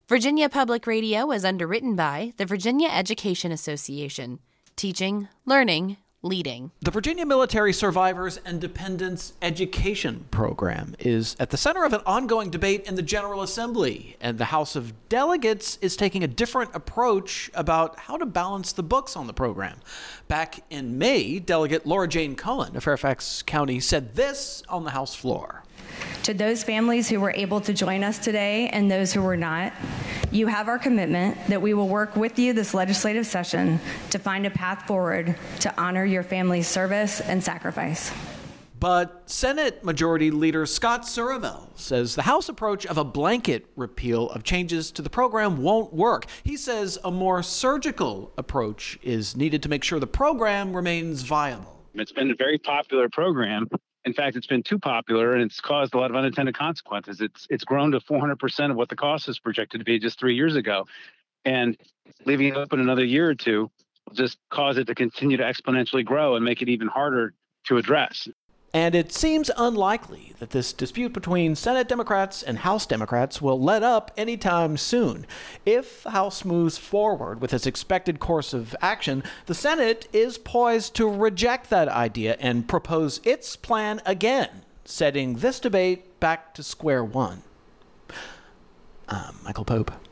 Virginia Public Radio is underwritten by the Virginia Education Association. Teaching, learning, leading. The Virginia Military Survivors and Dependents Education Program is at the center of an ongoing debate in the General Assembly, and the House of Delegates is taking a different approach about how to balance the books on the program. Back in May, Delegate Laura Jane Cohen of Fairfax County said this on the House floor. To those families who were able to join us today and those who were not, you have our commitment that we will work with you this legislative session to find a path forward to honor your family's service and sacrifice. But Senate Majority Leader Scott Surreville says the House approach of a blanket repeal of changes to the program won't work. He says a more surgical approach is needed to make sure the program remains viable. It's been a very popular program. In fact, it's been too popular, and it's caused a lot of unintended consequences. It's grown to 400% of what the cost is projected to be just 3 years ago. And leaving it open another year or two will just cause it to continue to exponentially grow and make it even harder to address. And it seems unlikely that this dispute between Senate Democrats and House Democrats will let up anytime soon. If the House moves forward with its expected course of action, the Senate is poised to reject that idea and propose its plan again, setting this debate back to square one. I'm Michael Pope.